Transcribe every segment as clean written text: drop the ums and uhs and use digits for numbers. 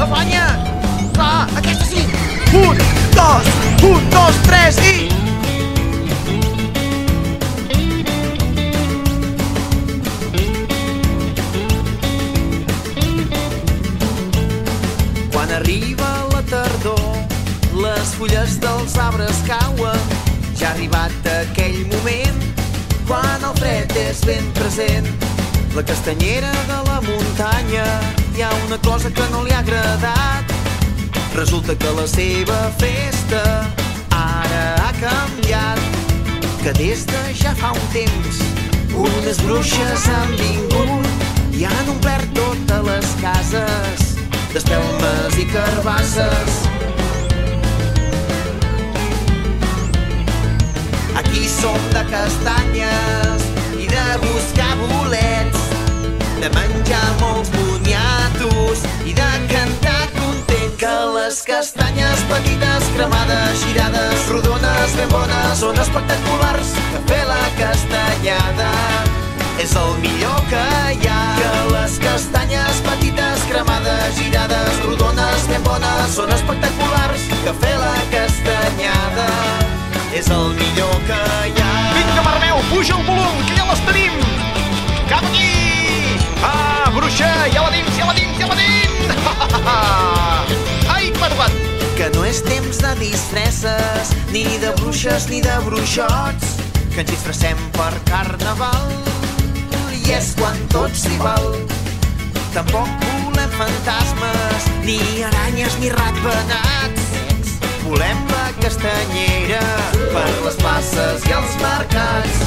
afanya! Clar, aquesta sí! Un, dos, tres i... Quan arriba la tardor, les fulles dels arbres cauen. Ja ha arribat aquell moment quan el fred és ben present. La castanyera de la muntanya, hi ha una cosa que no li ha agradat. Resulta que la seva festa ara ha canviat, que des de ja fa un temps unes bruixes han vingut i han omplert totes les cases d'espelmes i carbasses. Aquí som de castanyes i de buscar bolets, de menjar molts moniatos i de cantar content. Que les castanyes petites, cremades, girades, rodones, ben bones, són espectaculars. Que fer la castanyada és el millor que hi ha. Que les castanyes petites, cremades, girades, rodones, ben bones, són espectaculars. Que fer la castanyada és el millor que hi ha. Vinga, mare meu, puja el volum, que ja les tenim! Cap aquí! Ah, bruixa, ja la dins, ja la dins, ja la dins! Ai, barbat! Que no és temps de disfresses, ni de bruixes ni de bruixots, que ens disfressem per carnaval, i és quan tot s'hi val. Tampoc volem fantasmes, ni aranyes ni ratpenats. Volem la castanyera per les places i els mercats.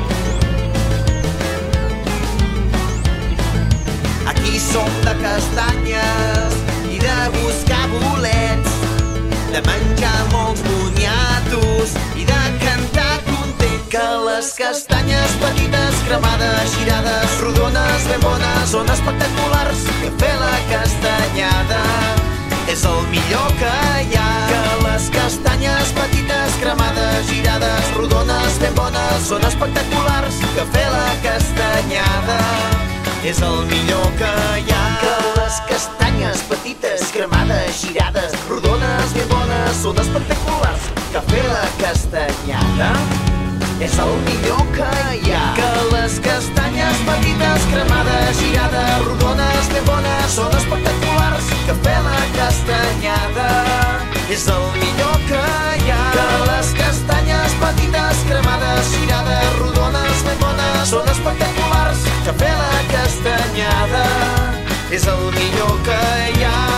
Aquí som de castanyes i de buscar bolets, de menjar molts moniatos i de cantar content. Que les castanyes petites, cremades, girades, rodones, ben bones, són espectaculars. Que fer la castanyada és el millor que hi ha. Que les castanyes petites, cremades, girades, rodones, ben bones, són espectaculars. Que fer la castanyada és el millor que hi ha. Que les castanyes petites, cremades, girades, rodones, ben bones, són espectaculars. Que fer la castanyada és el millor que hi ha. Que les castanyes petites, cremades, girades, rodones, ben bones, són espectaculars. Que fer la castanyada és el millor que hi ha. Que les castanyes petites, cremades, girades, rodones, ben bones, són espectaculars. Que fer la castanyada és el millor que hi ha.